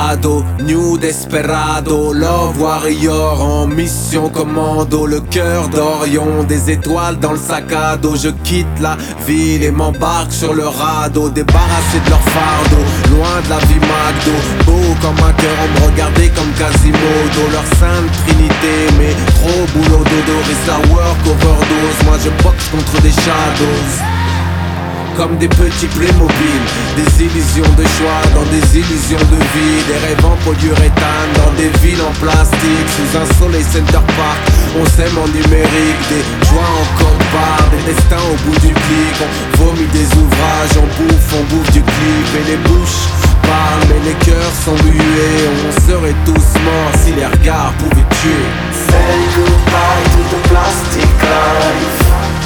Desperado, New Desperado, Love Warrior en mission commando. Le cœur d'Orion, des étoiles dans le sac à dos. Je quitte la ville et m'embarque sur le radeau, débarrassé de leur fardeau, loin de la vie McDo. Beau comme un cœur, on me regardait comme Quasimodo. Leur sainte trinité, mais trop boulot dodo. Risque la work overdose, moi je boxe contre des shadows. Comme des petits Playmobil, des illusions de choix dans des illusions de vie. Des rêves en polyuréthane dans des villes en plastique. Sous un soleil Center Park, on s'aime en numérique. Des joies en code barre, des destins au bout du clic. On vomit des ouvrages, on bouffe du clip. Et les bouches parlent mais les cœurs sont muets. On serait tous morts si les regards pouvaient tuer. Say goodbye to the plastic life.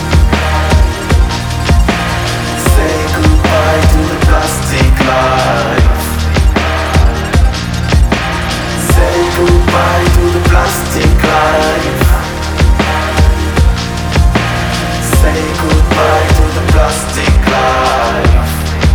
Say goodbye to the plastic life. Say goodbye to the plastic life. Say goodbye to the plastic life.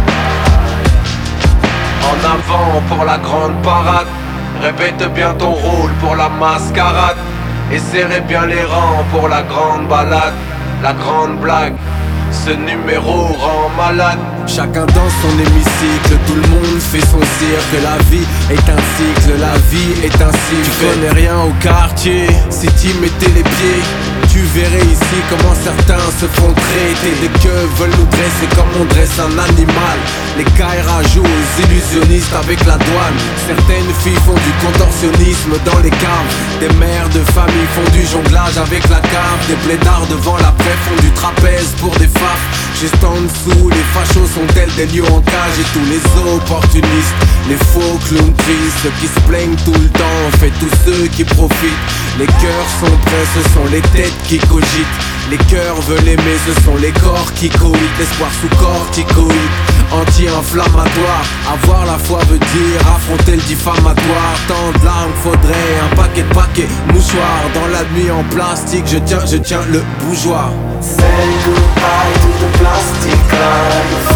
En avant pour la grande parade, répète bien ton rôle pour la mascarade. Et serrez bien les rangs pour la grande balade, la grande blague. Ce numéro rend malade. Chacun dans son hémicycle, tout le monde fait son cirque. La vie est un cycle, la vie est un cycle. Tu connais rien au quartier, si tu mettais les pieds, tu verrais ici comment certains se font traiter. Des queues veulent nous dresser comme on dresse un animal. Les Kaira jouent aux illusionnistes avec la douane. Certaines filles font du contorsionnisme dans les caves. Des mères de famille font du jonglage avec la cave. Des blédards devant la paix font du trapèze pour des faf. Juste en dessous, les fachos sont tels des lions en cage. Et tous les opportunistes, les faux clowns tristes, ceux qui se plaignent tout le temps, en fait tous ceux qui profitent. Les cœurs sont prêts, ce sont les têtes qui cogitent. Les cœurs veulent aimer, ce sont les corps qui coïtent. L'espoir sous corticoïde, anti-inflammatoire. Avoir la foi veut dire affronter le diffamatoire. Tant de larmes, faudrait un paquet de mouchoirs. Dans la nuit en plastique, je tiens le bougeoir. Say goodbye to the plastic life.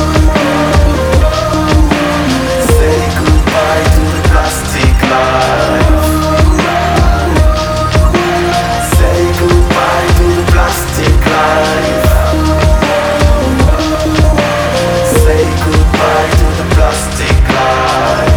Say goodbye to the plastic life. Say goodbye to the plastic life. Say goodbye to the plastic life.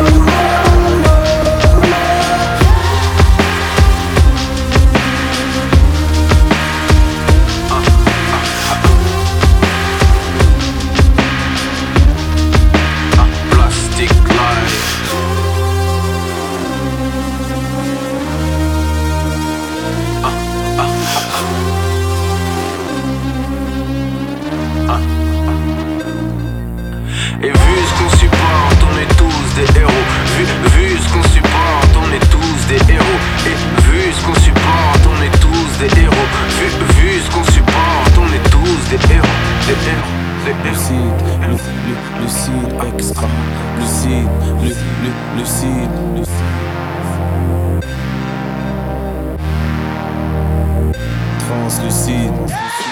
Et vu ce qu'on supporte, on est tous des héros. Vu ce qu'on supporte, on est tous des héros. Et vu ce qu'on supporte, on est tous des héros. Vu ce qu'on supporte, on est tous des héros. Des héros, des héros. Lucide, extra, lucide, lucide. Translucide.